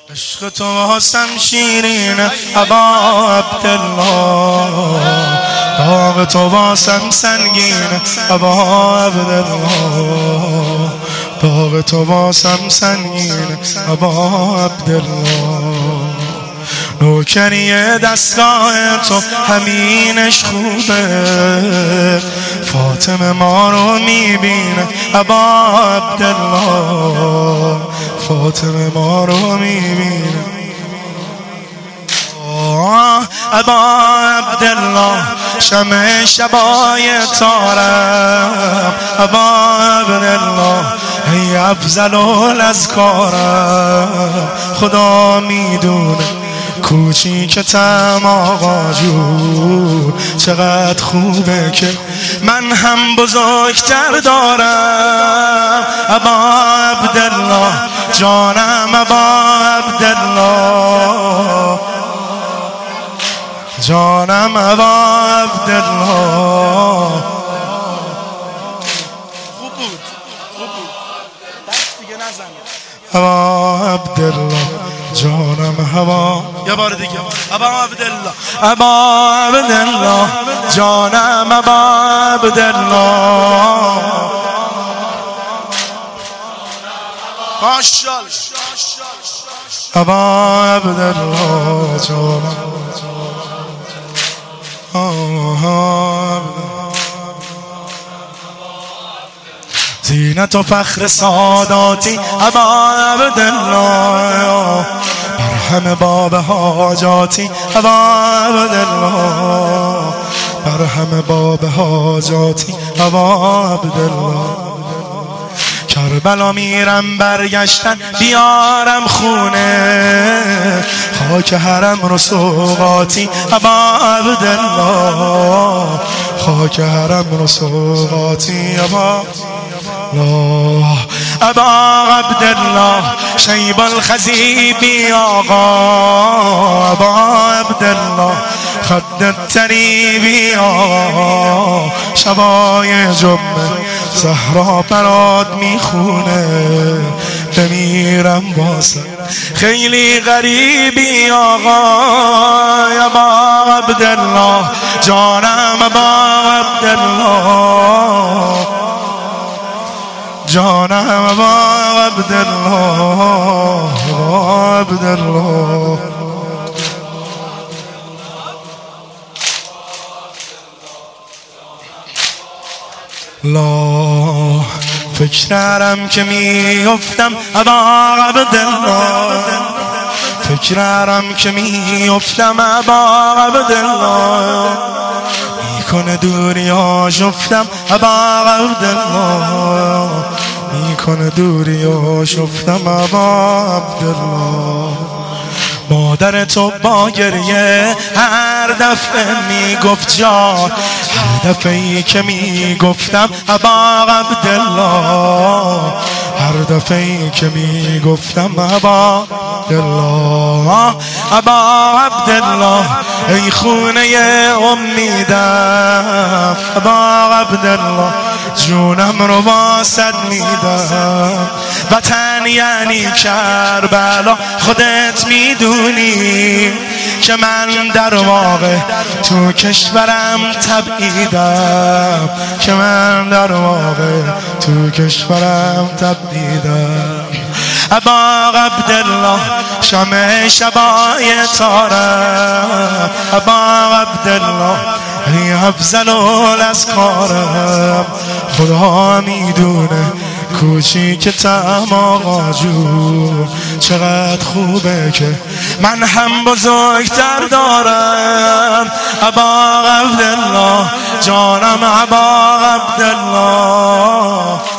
عشق تو واسم شیرینه ابا عبدالله، داغ تو واسم سنگینه ابا عبدالله، داغ تو واسم سنگینه ابا عبدالله. نوکری دستگاه تو همینش خوبه، فاطمه ما رو میبینه ابا عبدالله، فاطمه ما رو میبینه ابا عبدالله. شمع شبای تارم ابا عبدالله، ای افضل الاذکارم. خدا میدونه کوچیکتم آقا جون، چقدر خوبه که من هم بزرگتر دارم ابا عبدالله، جانم ابا عبدالله، جانم ابا عبدالله. خوب بود دست دیگه نزن ابا عبدالله، جانم هوا. یه بار دیگه ابا عبدالله، ابا عبدالله، جانم ابا عبدالله. ماشاءالله ابا عبدالله، جانم زینت و فخر ساداتی ابا عبدالله، برهم باب حاجاتی ابا عبدالله، برهم باب حاجاتی ابا عبدالله. کربلا میرم برگشتن بیارم خونه، خاک حرم رو سوقاتی ابا عبدالله، خاک حرم رو سوقاتی ابا الله. ابا عبدالله شیب الخزیبی آقا، ابا عبدالله خدت تریبی آقا. شبای جمعه زهرا برات میخونه، بمیرم واسه خیلی غریبی آقا. ابا عبدالله، جانم ابا عبدالله، جانم ابا عبدالله، ابا عبدالله. لا فکر نرم که میافتم ابا عبدالله، فکر نرم که میافتم ابا عبدالله. میکنه دوریا شفتم ابا عبدالله، میکنه دوریا شفتم ابا عبدالله. مادر تو با گریه هر دفعه میگفت جان، هر دفعه که میگفتم ابا عبدالله، هر دفعه که میگفتم ابا عبدالله. ابا عبدالله ای خونه امیدم ابا عبدالله، جونم رو واسد میدم. وطن یعنی کربلا، خودت میدونی که من در واقع تو کشورم تبعیدم، که من در واقع تو کشورم تبعیدم. ابا عبدالله شمع شبای تارم ابا عبدالله، ای افضل الاذکارم. خدا میدونه کوچیکتم آقا جون، چقدر خوبه که من هم بزرگتر دارم ابا عبدالله، جانم ابا عبدالله.